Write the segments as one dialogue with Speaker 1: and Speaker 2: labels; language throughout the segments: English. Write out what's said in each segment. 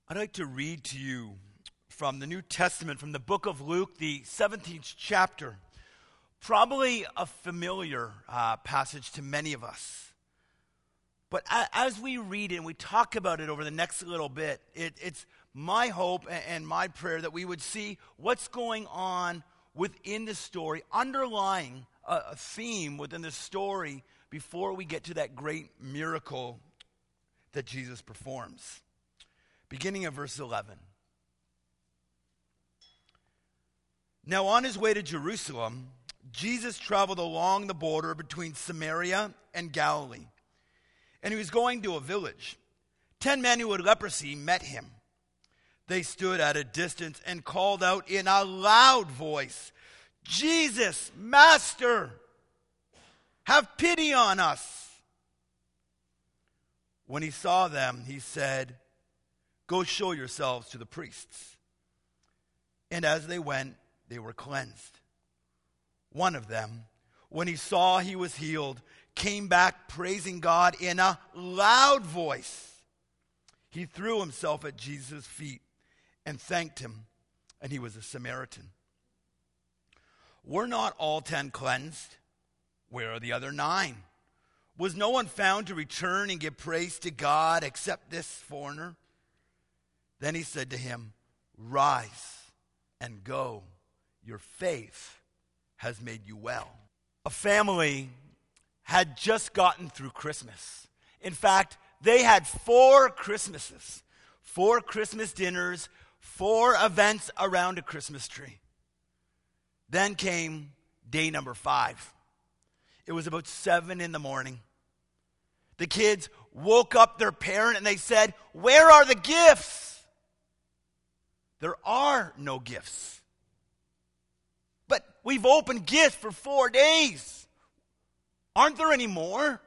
Speaker 1: I'd like to read to you from the New Testament, from the book of Luke, the 17th chapter. Probably a familiar passage to many of us. But as we read it and we talk about it over the next little bit, it's my hope and my prayer that we would see what's going on within the story, underlying a theme within the story before we get to that great miracle that Jesus performs. Beginning of verse 11. Now on his way to Jerusalem, Jesus traveled along the border between Samaria and Galilee. And he was going to a village. 10 men who had leprosy met him. They stood at a distance and called out in a loud voice, "Jesus, Master, have pity on us." When he saw them, he said, "Go show yourselves to the priests." And as they went, they were cleansed. One of them, when he saw he was healed, came back praising God in a loud voice. He threw himself at Jesus' feet and thanked him, and he was a Samaritan. "Were not all 10 cleansed? Where are the other 9? Was no one found to return and give praise to God except this foreigner?" Then he said to him, "Rise and go. Your faith has made you well." A family had just gotten through Christmas. In fact, they had 4 Christmases, 4 Christmas dinners, 4 events around a Christmas tree. Then came day number 5. It was about 7 in the morning. The kids woke up their parent and they said, "Where are the gifts?" There are no gifts. "But we've opened gifts for 4 days. Aren't there any more?"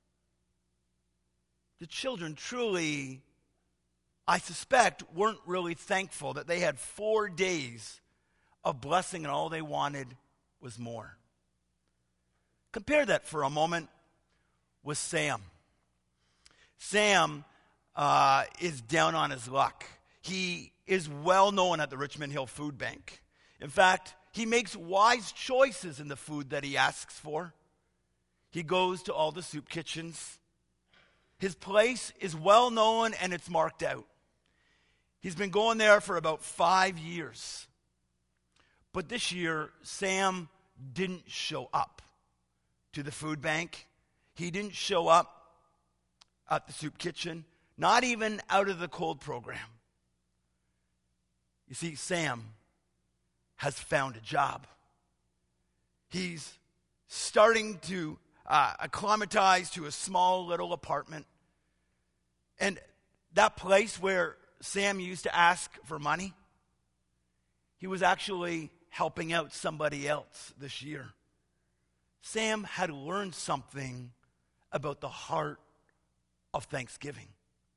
Speaker 1: The children truly, I suspect, weren't really thankful that they had 4 days of blessing and all they wanted was more. Compare that for a moment with Sam. Sam is down on his luck. He is well known at the Richmond Hill Food Bank. In fact, he makes wise choices in the food that he asks for. He goes to all the soup kitchens. His place is well known and it's marked out. He's been going there for about 5 years. But this year, Sam didn't show up to the food bank. He didn't show up at the soup kitchen, not even out of the cold program. You see, Sam has found a job. He's starting to acclimatize to a small little apartment. And that place where Sam used to ask for money, he was actually helping out somebody else this year. Sam had learned something about the heart of thanksgiving.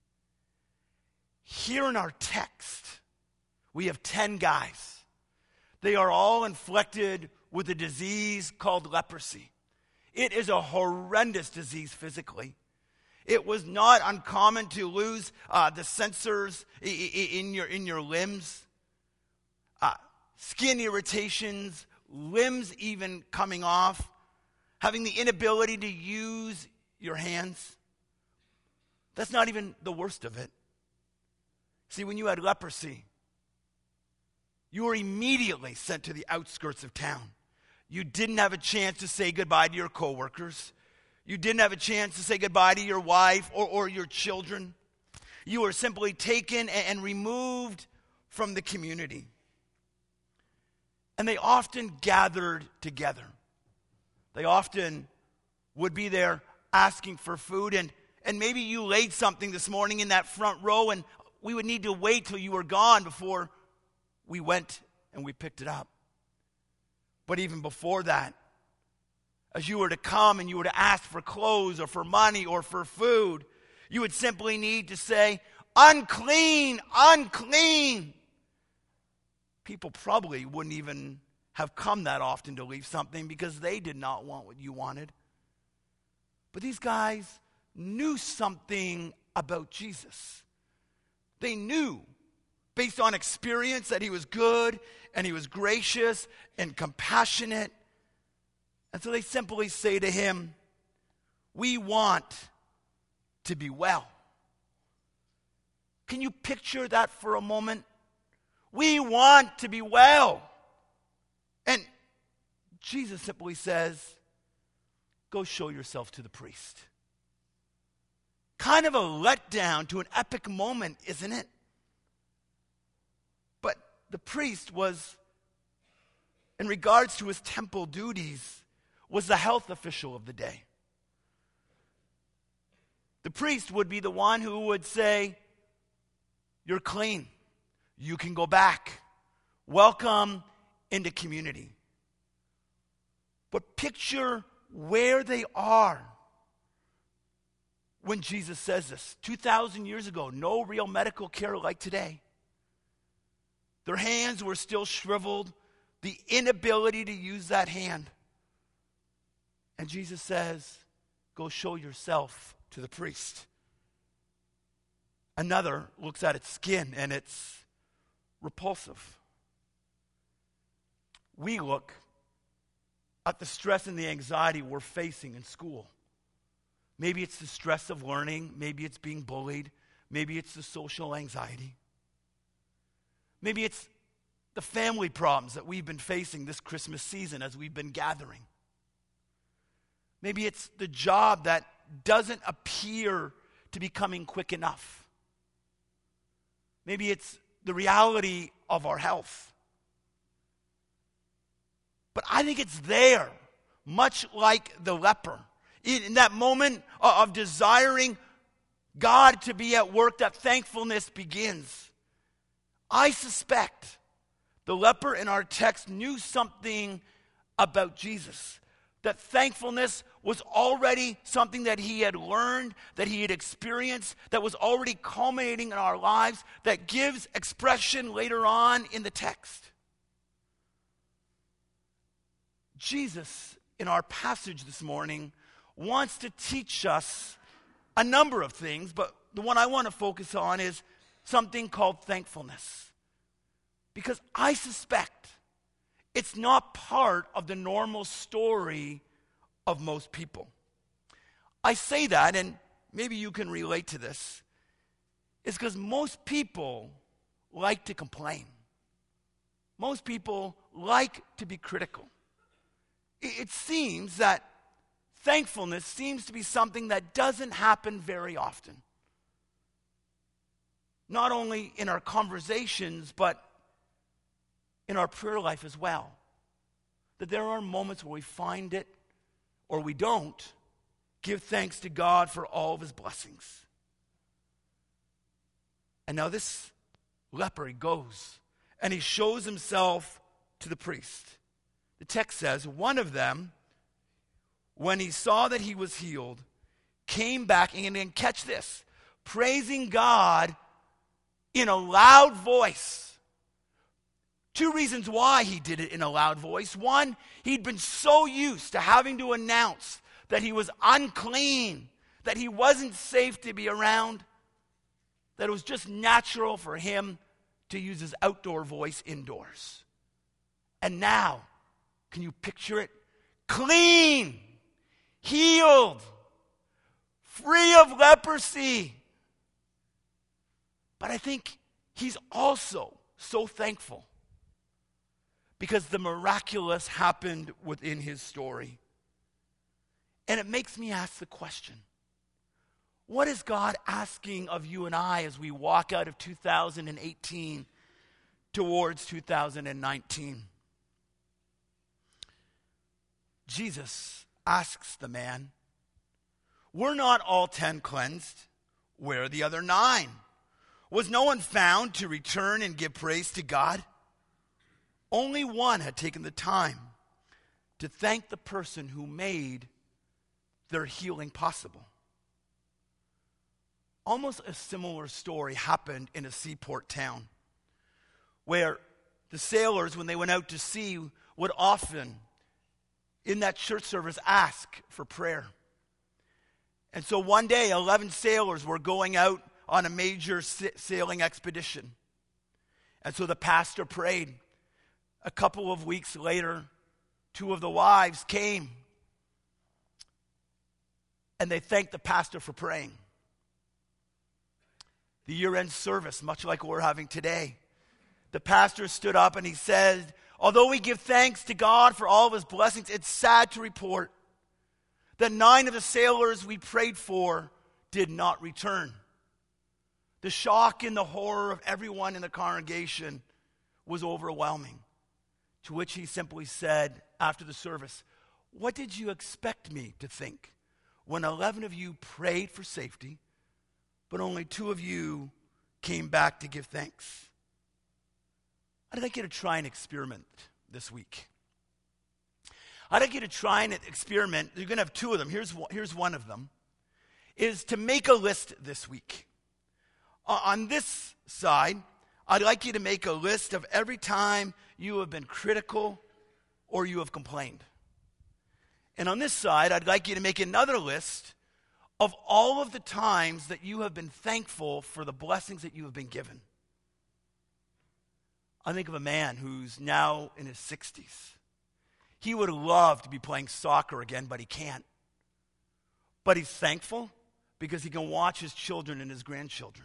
Speaker 1: Here in our text, we have 10 guys. They are all inflicted with a disease called leprosy. It is a horrendous disease physically. It was not uncommon to lose the sensors in your limbs, skin irritations, limbs even coming off, having the inability to use your hands. That's not even the worst of it. See, when you had leprosy, you were immediately sent to the outskirts of town. You didn't have a chance to say goodbye to your coworkers. You didn't have a chance to say goodbye to your wife or your children. You were simply taken and removed from the community. And they often gathered together. They often would be there asking for food. And maybe you laid something this morning in that front row, and we would need to wait till you were gone before we went and we picked it up. But even before that, as you were to come and you were to ask for clothes or for money or for food, you would simply need to say, "Unclean, unclean." People probably wouldn't even have come that often to leave something because they did not want what you wanted. But these guys knew something about Jesus. They knew based on experience, that he was good and he was gracious and compassionate. And so they simply say to him, "We want to be well." Can you picture that for a moment? We want to be well. And Jesus simply says, "Go show yourself to the priest." Kind of a letdown to an epic moment, isn't it? But the priest was, in regards to his temple duties, was the health official of the day. The priest would be the one who would say, "You're clean. You can go back. Welcome into community." But picture where they are when Jesus says this. 2,000 years ago, no real medical care like today. Their hands were still shriveled, the inability to use that hand. And Jesus says, "Go show yourself to the priest." Another looks at its skin and it's repulsive. We look at the stress and the anxiety we're facing in school. Maybe it's the stress of learning. Maybe it's being bullied. Maybe it's the social anxiety. Maybe it's the family problems that we've been facing this Christmas season as we've been gathering. Maybe it's the job that doesn't appear to be coming quick enough. Maybe it's the reality of our health. But I think it's there, much like the leper. In that moment of desiring God to be at work, that thankfulness begins. I suspect the leper in our text knew something about Jesus. That thankfulness was already something that he had learned, that he had experienced, that was already culminating in our lives, that gives expression later on in the text. Jesus, in our passage this morning, wants to teach us a number of things, but the one I want to focus on is something called thankfulness. Because I suspect it's not part of the normal story of most people. I say that, and maybe you can relate to this, is because most people like to complain. Most people like to be critical. It seems that thankfulness seems to be something that doesn't happen very often. Not only in our conversations, but in our prayer life as well. That there are moments where we find it, or we don't, give thanks to God for all of his blessings. And now this leper, he goes, and he shows himself to the priest. The text says, one of them, when he saw that he was healed, came back, and then catch this, praising God in a loud voice. Two reasons why he did it in a loud voice. One, he'd been so used to having to announce that he was unclean, that he wasn't safe to be around, that it was just natural for him to use his outdoor voice indoors. And now, can you picture it? Clean, healed, free of leprosy. But I think he's also so thankful because the miraculous happened within his story. And it makes me ask the question, what is God asking of you and I as we walk out of 2018 towards 2019? Jesus asks the man, were not all 10 cleansed? Where are the other 9? Was no one found to return and give praise to God? Only one had taken the time to thank the person who made their healing possible. Almost a similar story happened in a seaport town where the sailors, when they went out to sea, would often, in that church service, ask for prayer. And so one day, 11 sailors were going out on a major sailing expedition. And so the pastor prayed. A couple of weeks later, two of the wives came and they thanked the pastor for praying. The year-end service, much like we're having today, the pastor stood up and he said, although we give thanks to God for all of his blessings, it's sad to report that 9 of the sailors we prayed for did not return. The shock and the horror of everyone in the congregation was overwhelming. To which he simply said after the service, what did you expect me to think when 11 of you prayed for safety, but only 2 of you came back to give thanks? I'd like you to try an experiment this week. I'd like you to try an experiment. You're going to have 2 of them. Here's one of them, is to make a list this week. On this side, I'd like you to make a list of every time you have been critical or you have complained. And on this side, I'd like you to make another list of all of the times that you have been thankful for the blessings that you have been given. I think of a man who's now in his 60s. He would love to be playing soccer again, but he can't. But he's thankful because he can watch his children and his grandchildren.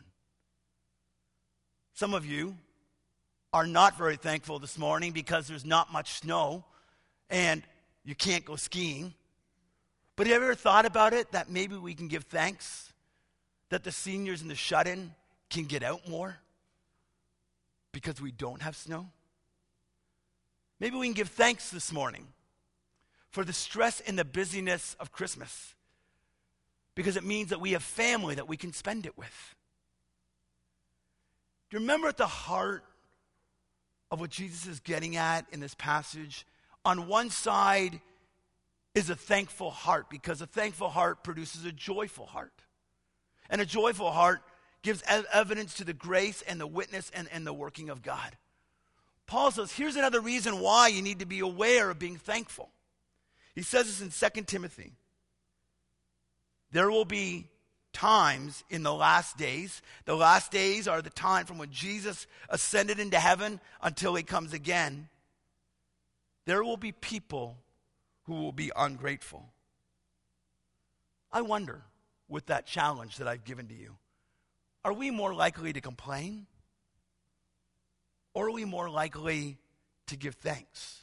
Speaker 1: Some of you are not very thankful this morning because there's not much snow and you can't go skiing. But have you ever thought about it, that maybe we can give thanks that the seniors in the shut-in can get out more because we don't have snow? Maybe we can give thanks this morning for the stress and the busyness of Christmas because it means that we have family that we can spend it with. Do you remember at the heart of what Jesus is getting at in this passage? On one side is a thankful heart, because a thankful heart produces a joyful heart. And a joyful heart gives evidence to the grace and the witness and the working of God. Paul says, here's another reason why you need to be aware of being thankful. He says this in 2 Timothy. There will be times in the last days. The last days are the time from when Jesus ascended into heaven until he comes again. There will be people who will be ungrateful. I wonder, with that challenge that I've given to you, are we more likely to complain? Or are we more likely to give thanks?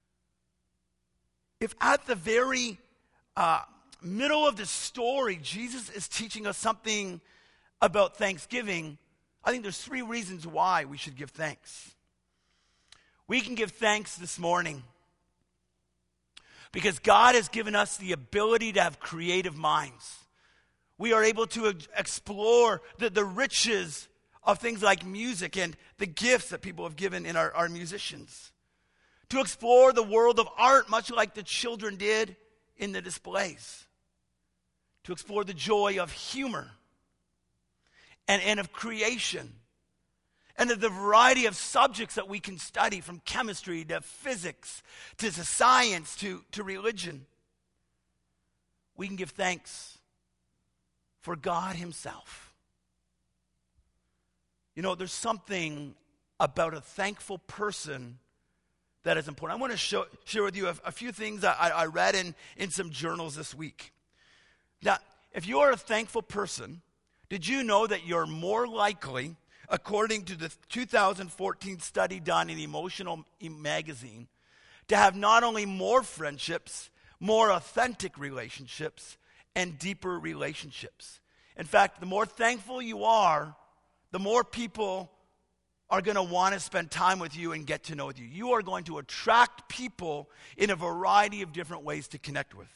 Speaker 1: If at the very middle of the story, Jesus is teaching us something about thanksgiving, I think there's 3 reasons why we should give thanks. We can give thanks this morning because God has given us the ability to have creative minds. We are able to explore the riches of things like music and the gifts that people have given in our musicians. To explore the world of art, much like the children did in the displays. To explore the joy of humor and of creation. And of the variety of subjects that we can study, from chemistry to physics to science to religion. We can give thanks for God himself. You know, there's something about a thankful person that is important. I want to share with you a few things I read in some journals this week. Now, if you are a thankful person, did you know that you're more likely, according to the 2014 study done in Emotional Magazine, to have not only more friendships, more authentic relationships, and deeper relationships? In fact, the more thankful you are, the more people are going to want to spend time with you and get to know you. You are going to attract people in a variety of different ways to connect with.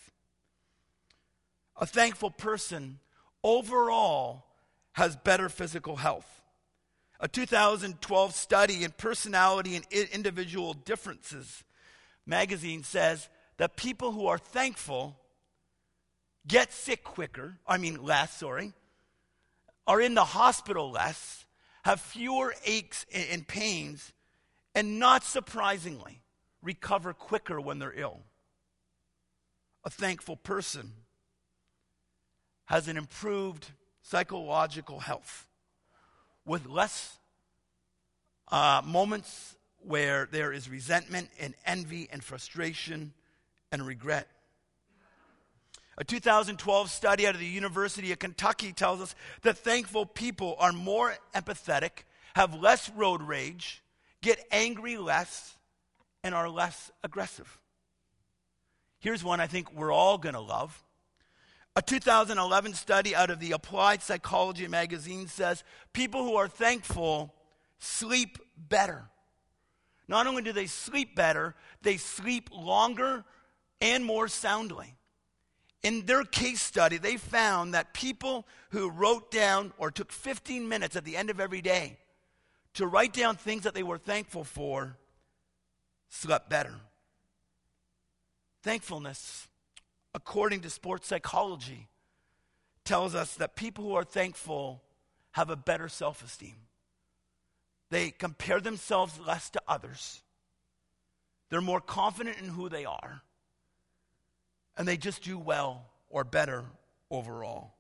Speaker 1: A thankful person overall has better physical health. A 2012 study in personality and individual differences magazine says that people who are thankful get sick less, are in the hospital less, have fewer aches and pains, and not surprisingly, recover quicker when they're ill. A thankful person has an improved psychological health with less moments where there is resentment and envy and frustration and regret. A 2012 study out of the University of Kentucky tells us that thankful people are more empathetic, have less road rage, get angry less, and are less aggressive. Here's one I think we're all going to love. A 2011 study out of the Applied Psychology magazine says people who are thankful sleep better. Not only do they sleep better, they sleep longer and more soundly. In their case study, they found that people who wrote down or took 15 minutes at the end of every day to write down things that they were thankful for slept better. Thankfulness, according to sports psychology, tells us that people who are thankful have a better self-esteem. They compare themselves less to others. They're more confident in who they are. And they just do well or better overall.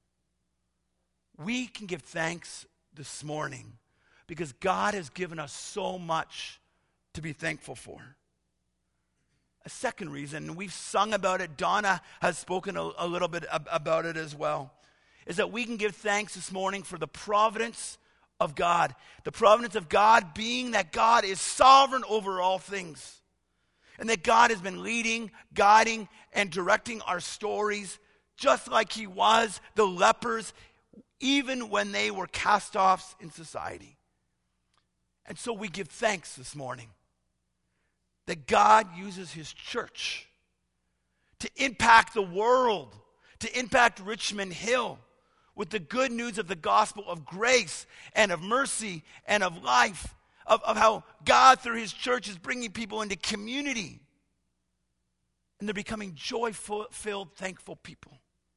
Speaker 1: We can give thanks this morning because God has given us so much to be thankful for. A second reason, and we've sung about it, Donna has spoken a little bit about it as well, is that we can give thanks this morning for the providence of God. The providence of God being that God is sovereign over all things. And that God has been leading, guiding, and directing our stories just like he was the lepers, even when they were cast-offs in society. And so we give thanks this morning that God uses his church to impact the world, to impact Richmond Hill with the good news of the gospel of grace and of mercy and of life. Of how God, through his church, is bringing people into community. And they're becoming joy-filled, thankful people.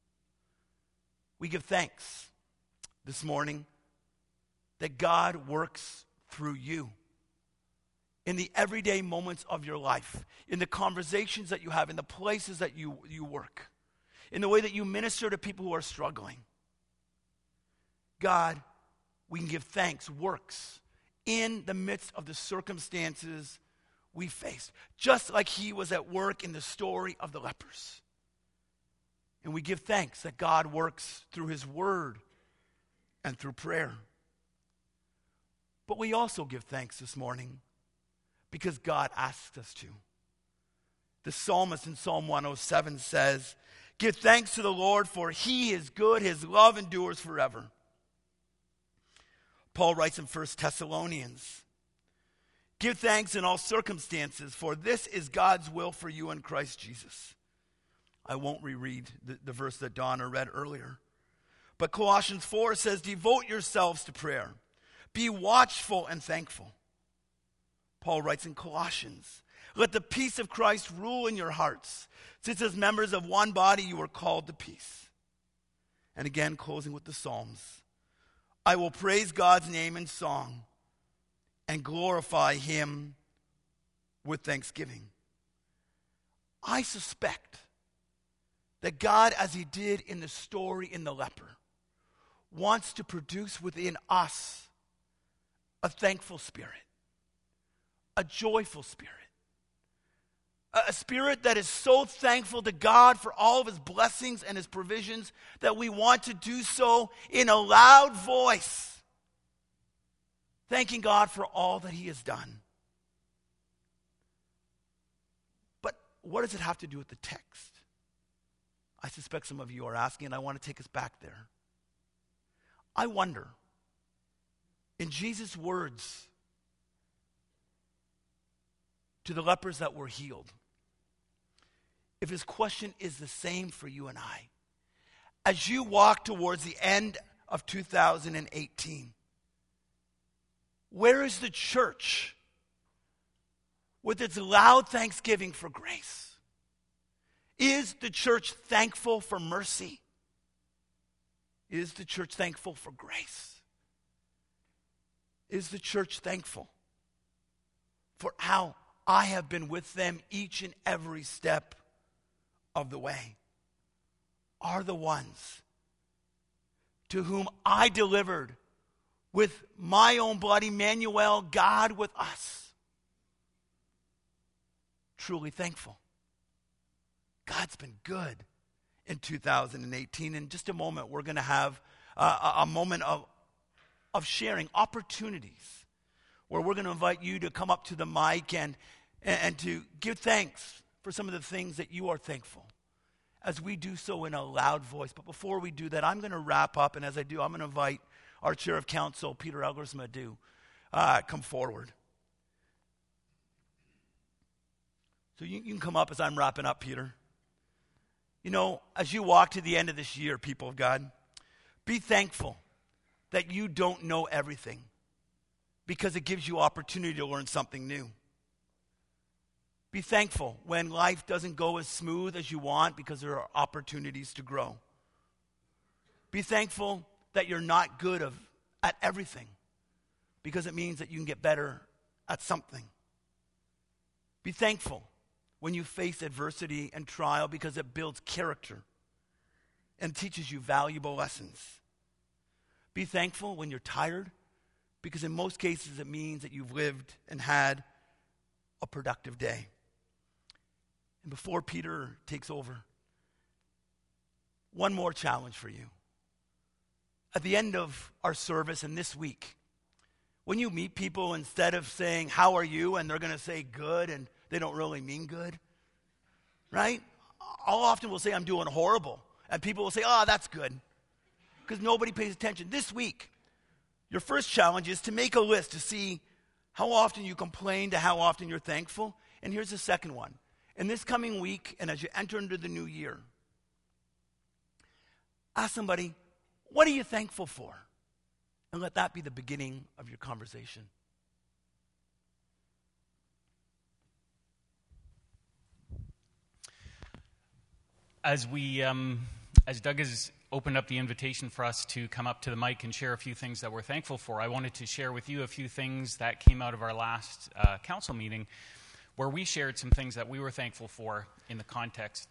Speaker 1: We give thanks this morning that God works through you in the everyday moments of your life, in the conversations that you have, in the places that you work, in the way that you minister to people who are struggling. God, we can give thanks, works in the midst of the circumstances we faced, just like he was at work in the story of the lepers. And we give thanks that God works through his word and through prayer. But we also give thanks this morning because God asks us to. The psalmist in Psalm 107 says, "Give thanks to the Lord, for he is good, his love endures forever." Paul writes in 1 Thessalonians, "Give thanks in all circumstances, for this is God's will for you in Christ Jesus." I won't reread the verse that Donna read earlier. But Colossians 4 says, "Devote yourselves to prayer. Be watchful and thankful." Paul writes in Colossians, "Let the peace of Christ rule in your hearts, since as members of one body you are called to peace." And again, closing with the Psalms, "I will praise God's name in song and glorify him with thanksgiving." I suspect that God, as he did in the story in the leper, wants to produce within us a thankful spirit, a joyful spirit, a spirit that is so thankful to God for all of his blessings and his provisions that we want to do so in a loud voice, thanking God for all that he has done. But what does it have to do with the text? I suspect some of you are asking, and I want to take us back there. I wonder, in Jesus' words to the lepers that were healed, if his question is the same for you and I. As you walk towards the end of 2018, where is the church with its loud thanksgiving for grace? Is the church thankful for mercy? Is the church thankful for grace? Is the church thankful for how I have been with them each and every step of the way? Are the ones to whom I delivered with my own blood, Emmanuel, God with us. Truly thankful. God's been good in 2018. In just a moment, we're going to have a moment of sharing opportunities where we're going to invite you to come up to the mic and to give thanks for some of the things that you are thankful as we do so in a loud voice. But before we do that, I'm going to wrap up, and as I do, I'm going to invite our Chair of Council, Peter Elgersma, to come forward. So you can come up as I'm wrapping up, Peter. You know, as you walk to the end of this year, people of God, be thankful that you don't know everything, because it gives you opportunity to learn something new. Be thankful when life doesn't go as smooth as you want, because there are opportunities to grow. Be thankful that you're not good at everything, because it means that you can get better at something. Be thankful when you face adversity and trial, because it builds character and teaches you valuable lessons. Be thankful when you're tired, because in most cases it means that you've lived and had a productive day. And before Peter takes over, one more challenge for you. At the end of our service and this week, when you meet people, instead of saying, "How are you?" and they're going to say good, and they don't really mean good, right? I'll often will say, "I'm doing horrible." And people will say, "Oh, that's good," because nobody pays attention. This week, your first challenge is to make a list to see how often you complain to how often you're thankful. And here's the second one. In this coming week, and as you enter into the new year, ask somebody, "What are you thankful for?" And let that be the beginning of your conversation.
Speaker 2: As Doug has opened up the invitation for us to come up to the mic and share a few things that we're thankful for, I wanted to share with you a few things that came out of our last council meeting, where we shared some things that we were thankful for in the context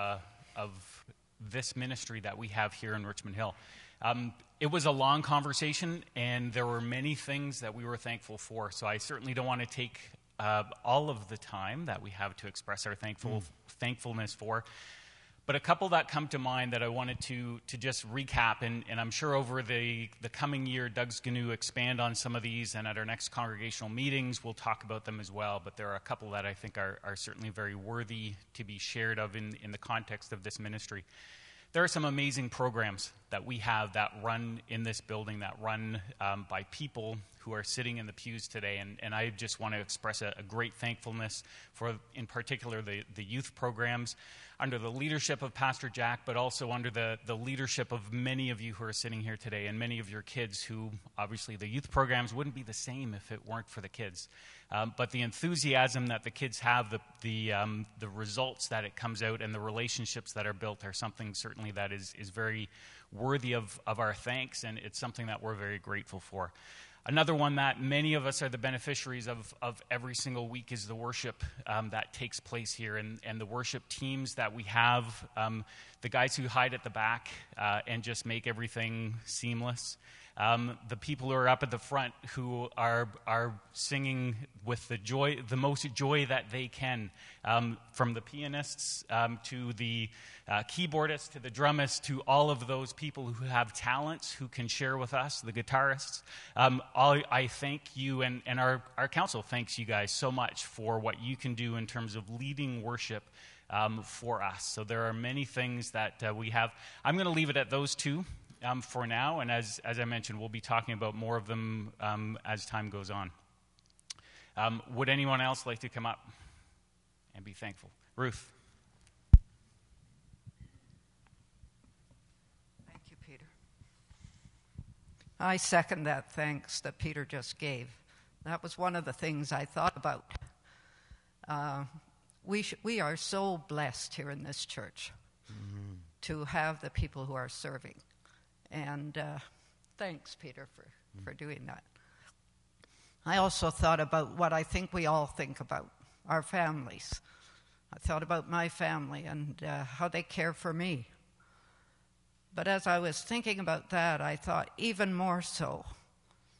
Speaker 2: of this ministry that we have here in Richmond Hill. It was a long conversation, and there were many things that we were thankful for, so I certainly don't want to take all of the time that we have to express our thankfulness for. But a couple that come to mind that I wanted to just recap, and I'm sure over the coming year, Doug's going to expand on some of these, and at our next congregational meetings, we'll talk about them as well. But there are a couple that I think are certainly very worthy to be shared of in the context of this ministry. There are some amazing programs that we have that run in this building, that run by people who are sitting in the pews today. And I just want to express a great thankfulness for, in particular, the youth programs under the leadership of Pastor Jack, but also under the leadership of many of you who are sitting here today, and many of your kids who, obviously, the youth programs wouldn't be the same if it weren't for the kids. But the enthusiasm that the kids have, the results that it comes out, and the relationships that are built are something certainly that is very worthy of our thanks, and it's something that we're very grateful for. Another one that many of us are the beneficiaries of every single week is the worship that takes place here, and the worship teams that we have, the guys who hide at the back and just make everything seamless. The people who are up at the front who are singing with the most joy that they can, from the pianists to the keyboardists to the drummists to all of those people who have talents who can share with us, the guitarists. I thank you, and our council thanks you guys so much for what you can do in terms of leading worship for us. So there are many things that we have. I'm going to leave it at those two for now, and as I mentioned, we'll be talking about more of them as time goes on. Would anyone else like to come up and be thankful? Ruth.
Speaker 3: Thank you, Peter. I second that thanks that Peter just gave. That was one of the things I thought about. We are so blessed here in this church to have the people who are serving. And thanks, Peter, for doing that. I also thought about what I think we all think about, our families. I thought about my family and how they care for me. But as I was thinking about that, I thought even more so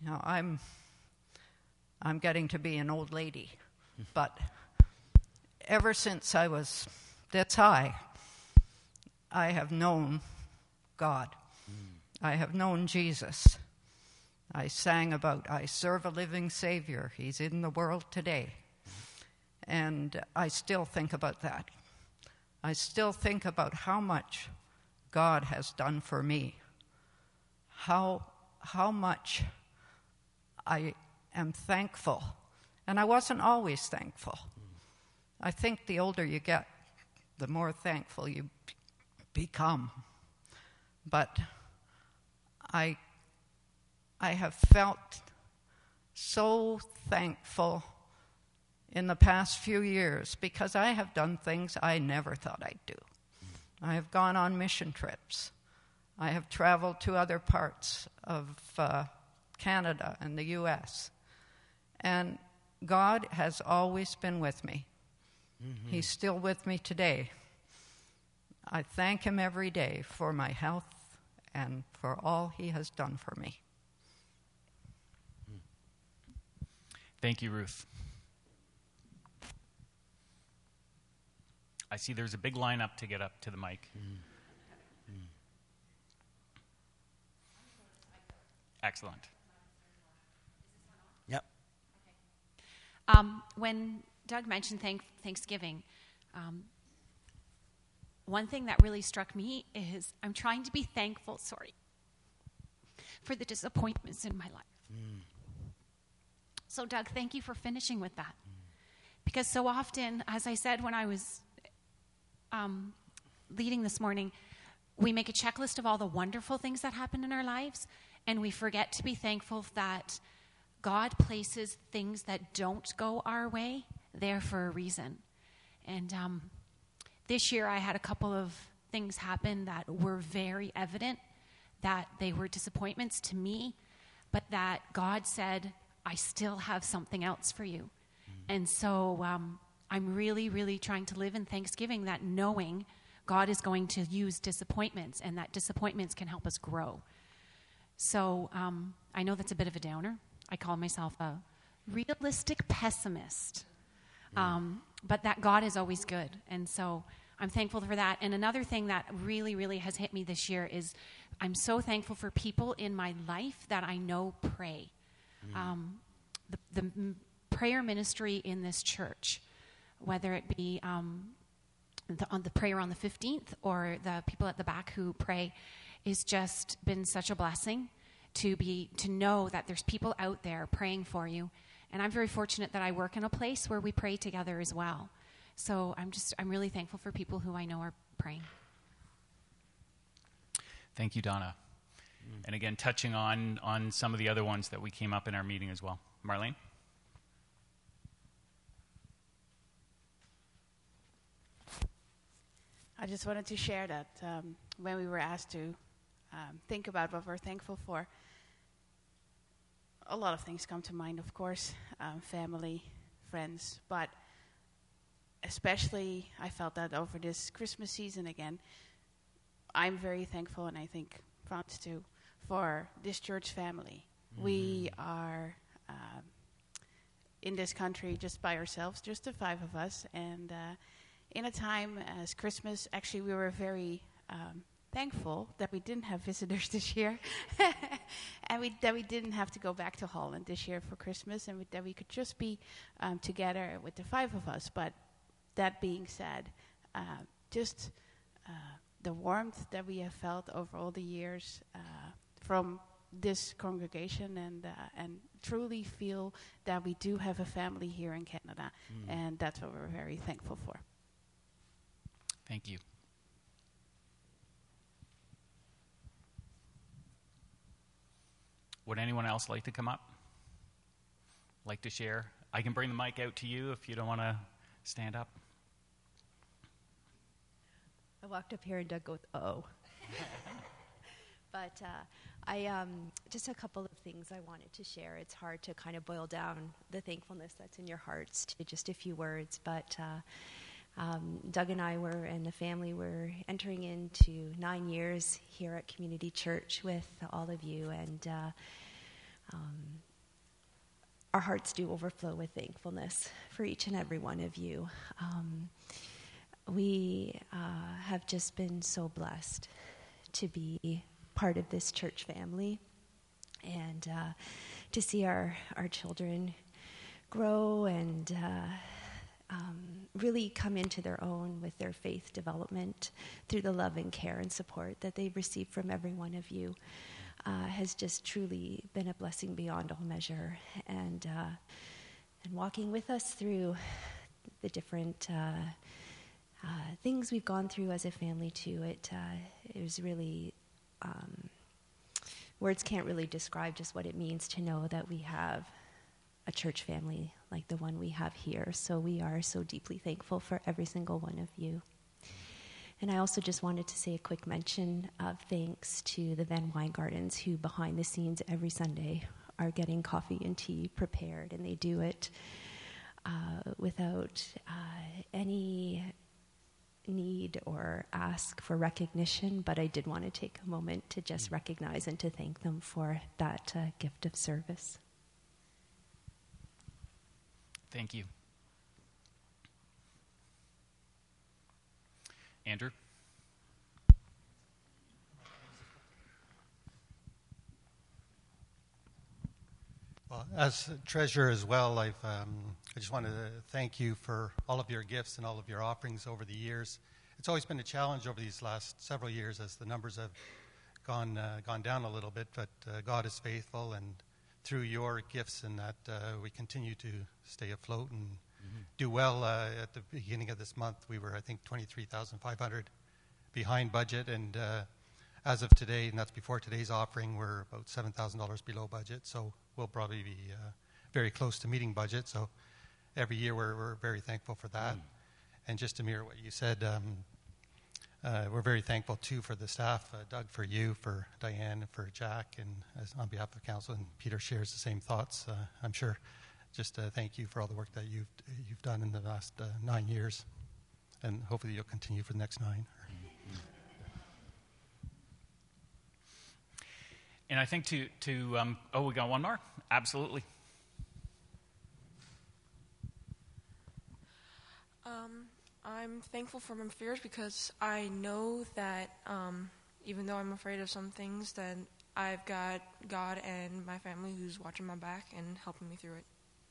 Speaker 3: I'm getting to be an old lady, but ever since I was this high, I have known God. I have known Jesus. I sang about, I serve a living Savior. He's in the world today. And I still think about that. I still think about how much God has done for me. How much I am thankful. And I wasn't always thankful. I think the older you get, the more thankful you become. But I have felt so thankful in the past few years because I have done things I never thought I'd do. I have gone on mission trips. I have traveled to other parts of Canada and the U.S. And God has always been with me. Mm-hmm. He's still with me today. I thank him every day for my health and for all he has done for me.
Speaker 2: Thank you, Ruth. I see there's a big lineup to get up to the mic. Excellent.
Speaker 1: Yep.
Speaker 4: When Doug mentioned Thanksgiving, one thing that really struck me is I'm trying to be thankful, for the disappointments in my life. So, Doug, thank you for finishing with that. Because so often, as I said when I was leading this morning, we make a checklist of all the wonderful things that happen in our lives, and we forget to be thankful that God places things that don't go our way there for a reason. And this year I had a couple of things happen that were very evident, that they were disappointments to me, but that God said, I still have something else for you. And so I'm really, really trying to live in Thanksgiving, that knowing God is going to use disappointments and that disappointments can help us grow. So I know that's a bit of a downer. I call myself a realistic pessimist. But that God is always good. And so I'm thankful for that. And another thing that really, really has hit me this year is I'm so thankful for people in my life that I know pray. The prayer ministry in this church, whether it be on the prayer on the 15th or the people at the back who pray, is just been such a blessing to know that there's people out there praying for you. And I'm very fortunate that I work in a place where we pray together as well. So I'm really thankful for people who I know are praying.
Speaker 2: Thank you, Donna. And again, touching on some of the other ones that we came up in our meeting as well. Marlene?
Speaker 5: I just wanted to share that when we were asked to think about what we're thankful for, a lot of things come to mind, of course, family, friends, but especially I felt that over this Christmas season again, I'm very thankful, and I think Frans too, for this church family. Mm-hmm. We are in this country just by ourselves, just the five of us, and in a time as Christmas, actually we were very thankful that we didn't have visitors this year, and that we didn't have to go back to Holland this year for Christmas, and that we could just be together with the five of us. But that being said, just the warmth that we have felt over all the years from this congregation, and truly feel that we do have a family here in Canada, and that's what we're very thankful for.
Speaker 2: Thank you. Would anyone else like to come up? Like to share? I can bring the mic out to you if you don't want to stand up.
Speaker 6: I walked up here and Doug goes, oh. But I just a couple of things I wanted to share. It's hard to kind of boil down the thankfulness that's in your hearts to just a few words, but Doug and I and the family were entering into 9 years here at Community Church with all of you, and our hearts do overflow with thankfulness for each and every one of you. We have just been so blessed to be part of this church family and to see our children grow and really come into their own with their faith development through the love and care and support that they've received from every one of you. Has just truly been a blessing beyond all measure, and walking with us through the different things we've gone through as a family too. It was really, words can't really describe just what it means to know that we have a church family like the one we have here. So we are so deeply thankful for every single one of you. And I also just wanted to say a quick mention of thanks to the Van Weingardens, who behind the scenes every Sunday are getting coffee and tea prepared, and they do it without any need or ask for recognition, but I did want to take a moment to just recognize and to thank them for that gift of service.
Speaker 2: Thank you. Andrew?
Speaker 7: Well, as treasurer as well, I just wanted to thank you for all of your gifts and all of your offerings over the years. It's always been a challenge over these last several years as the numbers have gone down a little bit, but God is faithful, and through your gifts and that we continue to stay afloat and do well. At the beginning of this month, we were, I think, $23,500 behind budget, and as of today, and that's before today's offering, we're about $7,000 below budget, so we'll probably be very close to meeting budget. So every year we're very thankful for that. And just to mirror what you said, we're very thankful too for the staff, Doug, for you, for Diane, for Jack, and on behalf of council, and Peter shares the same thoughts, I'm sure. Just thank you for all the work that you've done in the last 9 years, and hopefully you'll continue for the next 9.
Speaker 2: And I think we got one more? Absolutely.
Speaker 8: I'm thankful for my fears because I know that even though I'm afraid of some things, that I've got God and my family who's watching my back and helping me through it.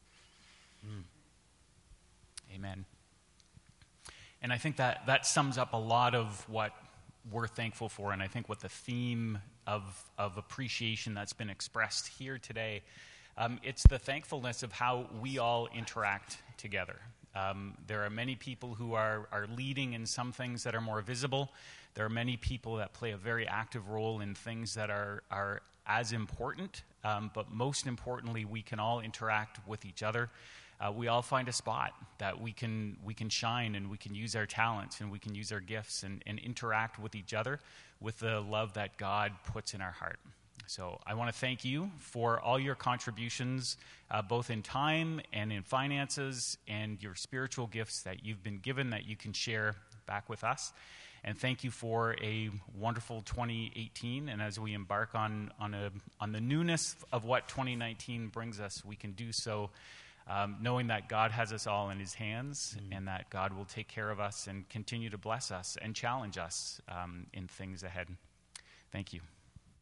Speaker 2: Amen. And I think that sums up a lot of what we're thankful for, and I think what the theme of appreciation that's been expressed here today, it's the thankfulness of how we all interact together. There are many people who are leading in some things that are more visible. There are many people that play a very active role in things that are as important, but most importantly, we can all interact with each other. We all find a spot that we can shine, and we can use our talents, and we can use our gifts and interact with each other with the love that God puts in our heart. So I want to thank you for all your contributions, both in time and in finances, and your spiritual gifts that you've been given that you can share back with us. And thank you for a wonderful 2018. And as we embark on the newness of what 2019 brings us, we can do so knowing that God has us all in his hands, and that God will take care of us and continue to bless us and challenge us in things ahead. Thank you.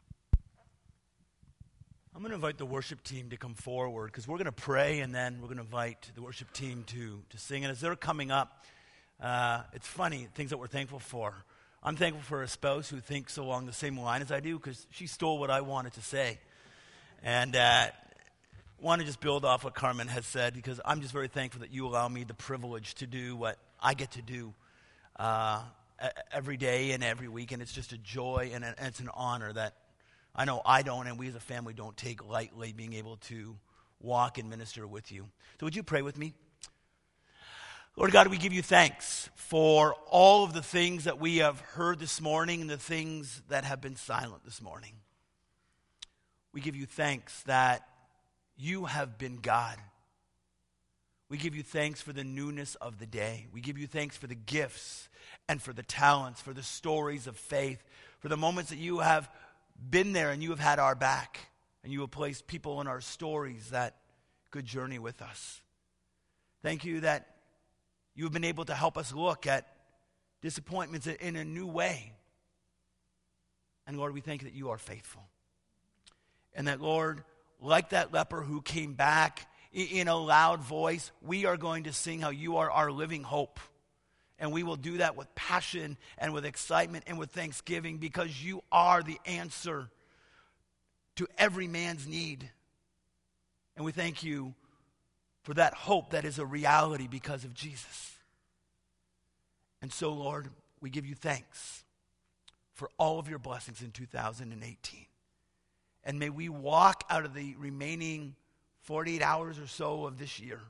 Speaker 1: I'm going to invite the worship team to come forward, because we're going to pray, and then we're going to invite the worship team to sing. And as they're coming up, it's funny, things that we're thankful for. I'm thankful for a spouse who thinks along the same line as I do, because she stole what I wanted to say. And want to just build off what Carmen has said, because I'm just very thankful that you allow me the privilege to do what I get to do every day and every week. And it's just a joy, and it's an honor that I know I don't, and we as a family don't take lightly, being able to walk and minister with you. So would you pray with me? Lord God, we give you thanks for all of the things that we have heard this morning and the things that have been silent this morning. We give you thanks that you have been God. We give you thanks for the newness of the day. We give you thanks for the gifts and for the talents, for the stories of faith, for the moments that you have been there and you have had our back. And you will place people in our stories that could journey with us. Thank you that you have been able to help us look at disappointments in a new way. And Lord, we thank you that you are faithful. And that, Lord, like that leper who came back in a loud voice, we are going to sing how you are our living hope. And we will do that with passion and with excitement and with thanksgiving, because you are the answer to every man's need. And we thank you for that hope that is a reality because of Jesus. And so, Lord, we give you thanks for all of your blessings in 2018. And may we walk out of the remaining 48 hours or so of this year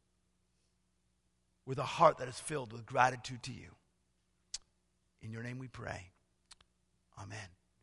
Speaker 1: with a heart that is filled with gratitude to you. In your name we pray. Amen.